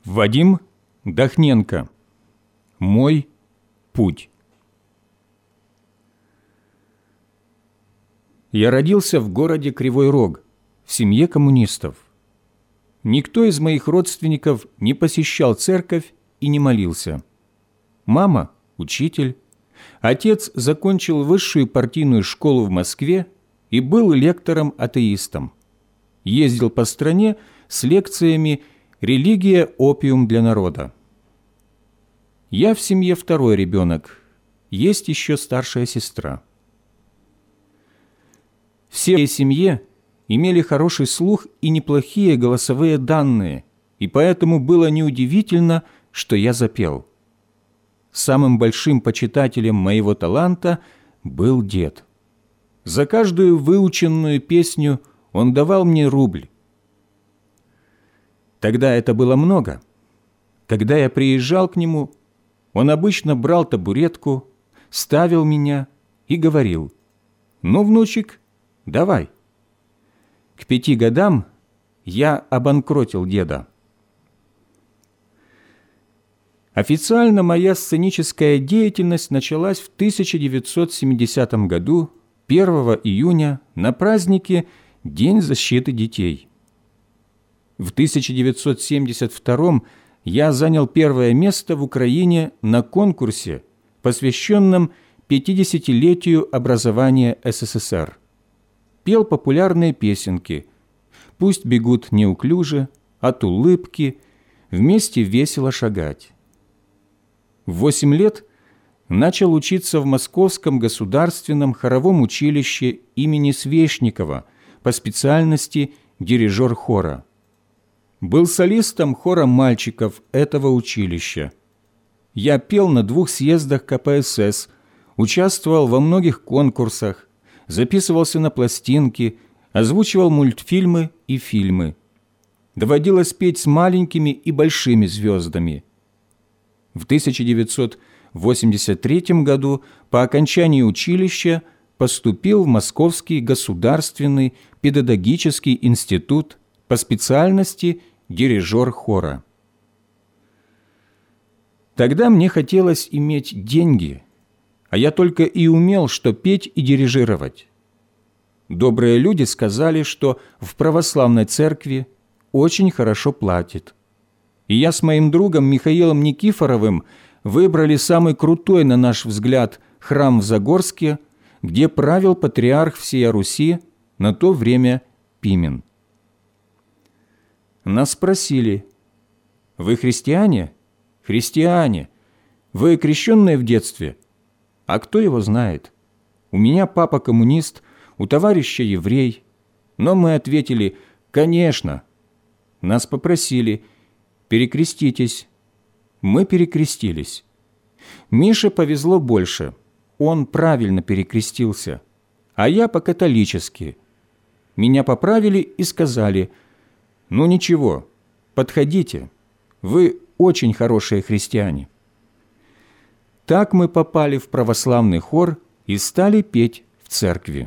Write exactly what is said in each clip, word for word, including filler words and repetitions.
Вадим Дахненко. Мой путь. Я родился в городе Кривой Рог, в семье коммунистов. Никто из моих родственников не посещал церковь и не молился. Мама – учитель, отец закончил высшую партийную школу в Москве и был лектором-атеистом. Ездил по стране с лекциями «Религия – опиум для народа». Я в семье второй ребенок, есть еще старшая сестра. Все в семье имели хороший слух и неплохие голосовые данные, и поэтому было неудивительно, что я запел. Самым большим почитателем моего таланта был дед. За каждую выученную песню он давал мне рубль. Тогда это было много. Когда я приезжал к нему, он обычно брал табуретку, ставил меня и говорил: «Ну, внучек, давай». К пяти годам я обанкротил деда. Официально моя сценическая деятельность началась в тысяча девятьсот семидесятом году, первого июня, на празднике День защиты детей. В тысяча девятьсот семьдесят втором я занял первое место в Украине на конкурсе, посвященном пятидесятилетию образования СССР. Пел популярные песенки «Пусть бегут неуклюже», «От улыбки», «Вместе весело шагать». В восемь лет начал учиться в Московском государственном хоровом училище имени Свешникова по специальности дирижер хора. Был солистом хора мальчиков этого училища. Я пел на двух съездах ка пэ эс эс, участвовал во многих конкурсах, записывался на пластинки, озвучивал мультфильмы и фильмы. Доводилось петь с маленькими и большими звездами. В тысяча девятьсот восемьдесят третьем году по окончании училища поступил в Московский государственный педагогический институт по специальности дирижер хора. Тогда мне хотелось иметь деньги, а я только и умел что петь и дирижировать. Добрые люди сказали, что в православной церкви очень хорошо платят. И я с моим другом Михаилом Никифоровым выбрали самый крутой, на наш взгляд, храм в Загорске, где правил патриарх всея Руси, на то время Пимен. Нас спросили: «Вы христиане?» «Христиане. Вы крещенные в детстве?» «А кто его знает? У меня папа коммунист, у товарища еврей». Но мы ответили: «Конечно». Нас попросили: «Перекреститесь». Мы перекрестились. Мише повезло больше. Он правильно перекрестился, а я по-католически. Меня поправили и сказали: «Ну ничего, подходите, вы очень хорошие христиане». Так мы попали в православный хор и стали петь в церкви.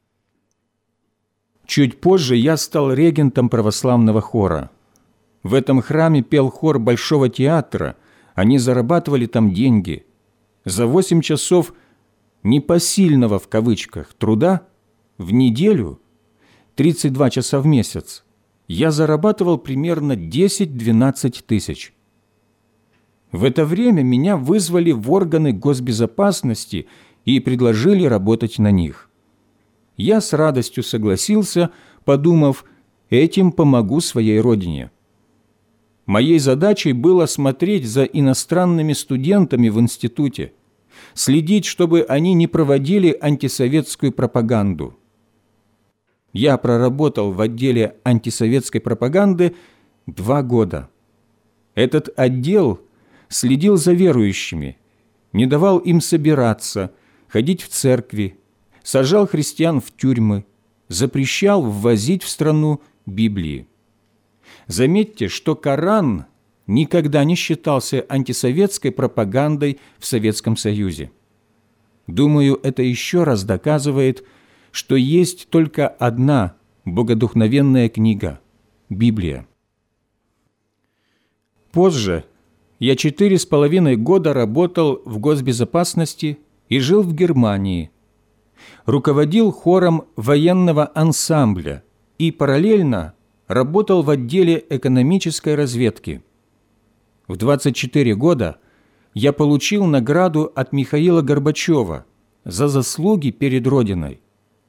Чуть позже я стал регентом православного хора. В этом храме пел хор Большого театра, они зарабатывали там деньги. За восемь часов «непосильного» в кавычках труда в неделю, тридцать два часа в месяц, я зарабатывал примерно десять-двенадцать тысяч. В это время меня вызвали в органы госбезопасности и предложили работать на них. Я с радостью согласился, подумав, этим помогу своей родине. Моей задачей было смотреть за иностранными студентами в институте, следить, чтобы они не проводили антисоветскую пропаганду. Я проработал в отделе антисоветской пропаганды два года. Этот отдел следил за верующими, не давал им собираться, ходить в церкви, сажал христиан в тюрьмы, запрещал ввозить в страну Библии. Заметьте, что Коран никогда не считался антисоветской пропагандой в Советском Союзе. Думаю, это еще раз доказывает, что есть только одна богодухновенная книга – Библия. Позже я четыре с половиной года работал в госбезопасности и жил в Германии. Руководил хором военного ансамбля и параллельно работал в отделе экономической разведки. В двадцать четыре года я получил награду от Михаила Горбачева за заслуги перед Родиной.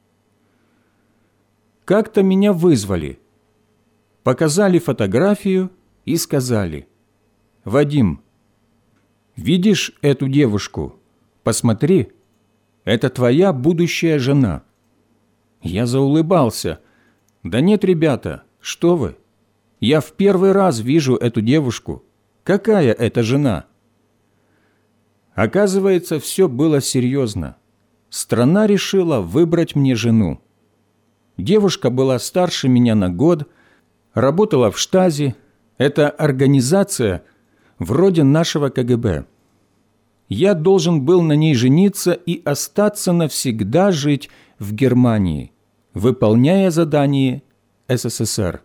Как-то меня вызвали, показали фотографию и сказали: «Вадим, видишь эту девушку? Посмотри, это твоя будущая жена». Я заулыбался. «Да нет, ребята, что вы? Я в первый раз вижу эту девушку. Какая это жена?» Оказывается, все было серьезно. Страна решила выбрать мне жену. Девушка была старше меня на год, работала в штазе. Это организация вроде нашего ка гэ бэ. Я должен был на ней жениться и остаться навсегда жить в Германии, выполняя задание эс эс эс эр.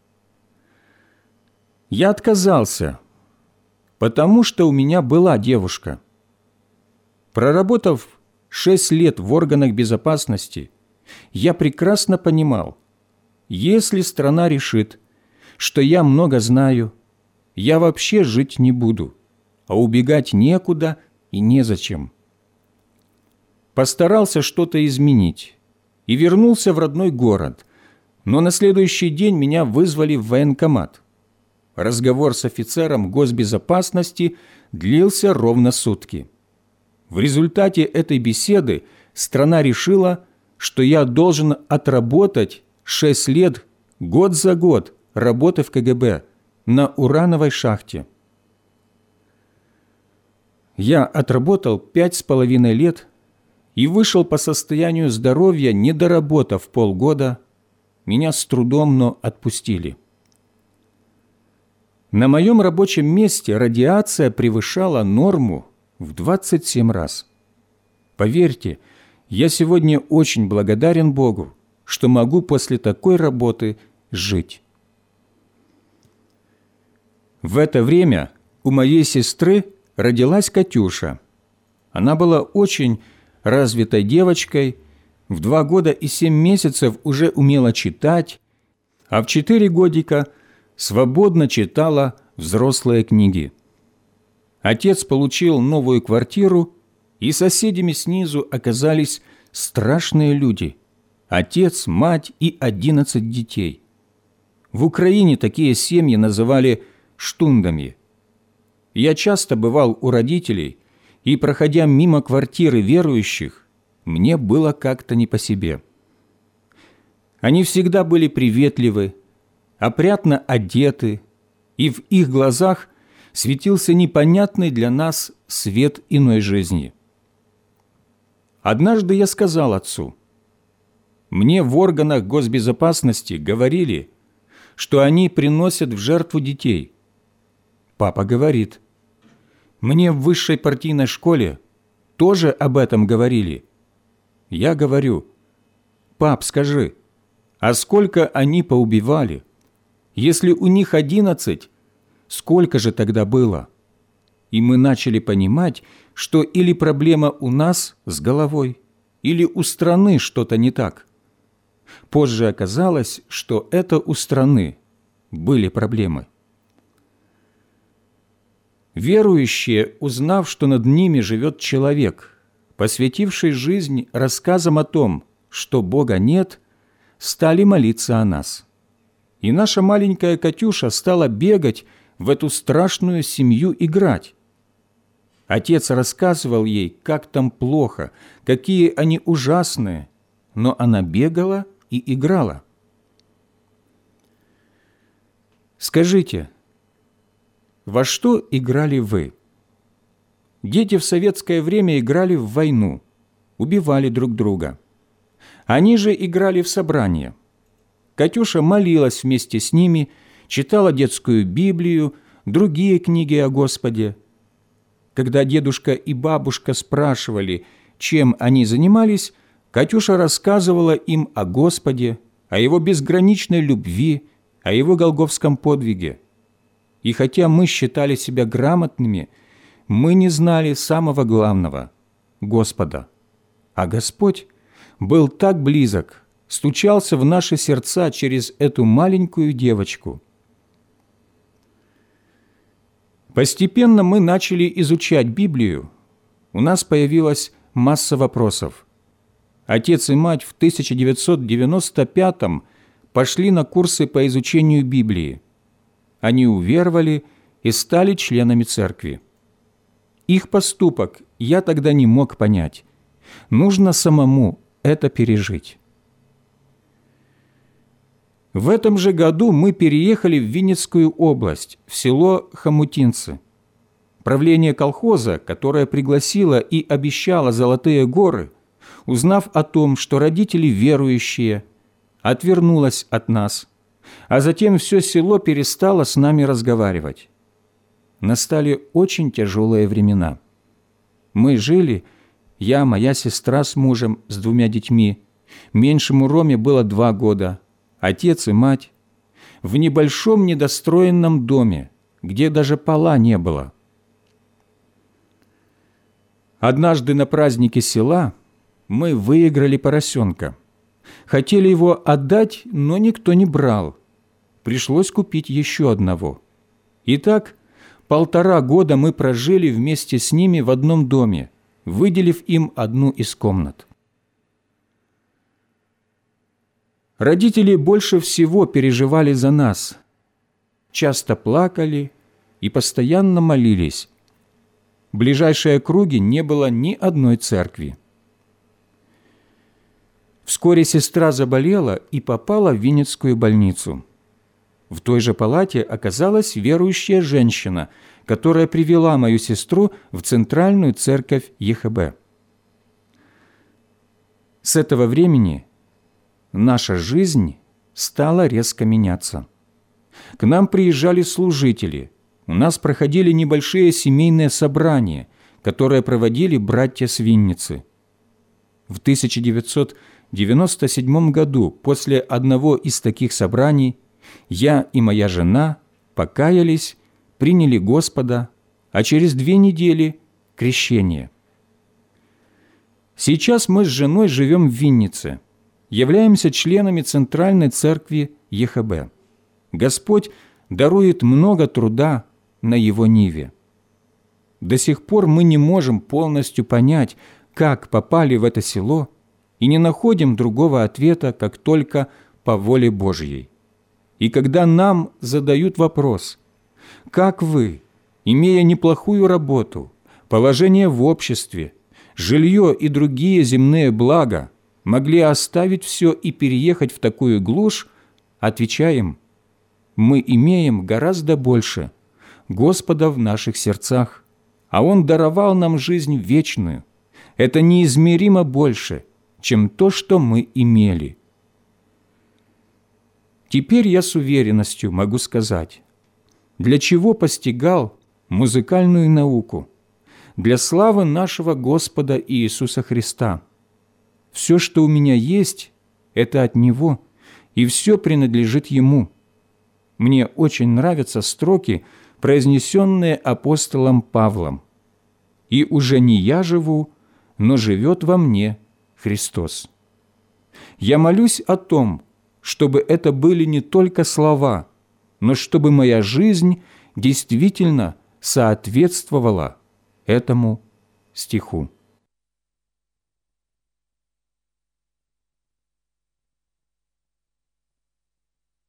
Я отказался, потому что у меня была девушка. Проработав шесть лет в органах безопасности, я прекрасно понимал, если страна решит, что я много знаю, я вообще жить не буду, а убегать некуда и незачем. Постарался что-то изменить и вернулся в родной город, но на следующий день меня вызвали в военкомат. Разговор с офицером госбезопасности длился ровно сутки. В результате этой беседы страна решила, что я должен отработать шесть лет год за год работы в ка гэ бэ на урановой шахте. Я отработал пять с половиной лет и вышел по состоянию здоровья, не доработав полгода. Меня с трудом, но отпустили. На моем рабочем месте радиация превышала норму в двадцать семь раз. Поверьте, я сегодня очень благодарен Богу, что могу после такой работы жить. В это время у моей сестры родилась Катюша. Она была очень развитой девочкой, в два года и семь месяцев уже умела читать, а в четыре годика свободно читала взрослые книги. Отец получил новую квартиру, и соседями снизу оказались страшные люди – отец, мать и одиннадцать детей. В Украине такие семьи называли штундами. Я часто бывал у родителей, и, проходя мимо квартиры верующих, мне было как-то не по себе. Они всегда были приветливы, опрятно одеты, и в их глазах светился непонятный для нас свет иной жизни. Однажды я сказал отцу: «Мне в органах госбезопасности говорили, что они приносят в жертву детей». Папа говорит: «Мне в высшей партийной школе тоже об этом говорили». Я говорю: «Пап, скажи, а сколько они поубивали? Если у них одиннадцать, сколько же тогда было?» И мы начали понимать, что или проблема у нас с головой, или у страны что-то не так. Позже оказалось, что это у страны были проблемы. Верующие, узнав, что над ними живет человек, посвятивший жизнь рассказам о том, что Бога нет, стали молиться о нас. И наша маленькая Катюша стала бегать в эту страшную семью играть. Отец рассказывал ей, как там плохо, какие они ужасные, но она бегала и играла. Скажите, во что играли вы? Дети в советское время играли в войну, убивали друг друга. Они же играли в собрания. Катюша молилась вместе с ними, читала детскую Библию, другие книги о Господе. Когда дедушка и бабушка спрашивали, чем они занимались, Катюша рассказывала им о Господе, о Его безграничной любви, о Его голгофском подвиге. И хотя мы считали себя грамотными, мы не знали самого главного – Господа. А Господь был так близок, стучался в наши сердца через эту маленькую девочку. Постепенно мы начали изучать Библию. У нас появилась масса вопросов. Отец и мать в тысяча девятьсот девяносто пятом пошли на курсы по изучению Библии. Они уверовали и стали членами церкви. Их поступок я тогда не мог понять. Нужно самому это пережить. В этом же году мы переехали в Винницкую область, в село Хомутинцы. Правление колхоза, которое пригласило и обещало золотые горы, узнав о том, что родители верующие, отвернулось от нас, а затем все село перестало с нами разговаривать. Настали очень тяжелые времена. Мы жили, я, моя сестра с мужем, с двумя детьми, меньшему Роме было два года, отец и мать, в небольшом недостроенном доме, где даже пола не было. Однажды на празднике села мы выиграли поросенка. Хотели его отдать, но никто не брал. Пришлось купить еще одного. Итак, полтора года мы прожили вместе с ними в одном доме, выделив им одну из комнат. Родители больше всего переживали за нас, часто плакали и постоянно молились. В ближайшей округе не было ни одной церкви. Вскоре сестра заболела и попала в Винницкую больницу. В той же палате оказалась верующая женщина, которая привела мою сестру в центральную церковь ЕХБ. С этого времени наша жизнь стала резко меняться. К нам приезжали служители, у нас проходили небольшие семейные собрания, которые проводили братья с Винницы. В тысяча девятьсот девяносто седьмом году после одного из таких собраний я и моя жена покаялись, приняли Господа, а через две недели – крещение. Сейчас мы с женой живем в Виннице, являемся членами Центральной Церкви ЕХБ. Господь дарует много труда на Его ниве. До сих пор мы не можем полностью понять, как попали в это село, и не находим другого ответа, как только по воле Божьей. И когда нам задают вопрос, как вы, имея неплохую работу, положение в обществе, жилье и другие земные блага, могли оставить все и переехать в такую глушь, отвечаем, мы имеем гораздо больше Господа в наших сердцах, а Он даровал нам жизнь вечную. Это неизмеримо больше, чем то, что мы имели. Теперь я с уверенностью могу сказать, для чего постигал музыкальную науку? Для славы нашего Господа Иисуса Христа. Все, что у меня есть, это от Него, и все принадлежит Ему. Мне очень нравятся строки, произнесенные апостолом Павлом. «И уже не я живу, но живет во мне Христос». Я молюсь о том, чтобы это были не только слова, но чтобы моя жизнь действительно соответствовала этому стиху.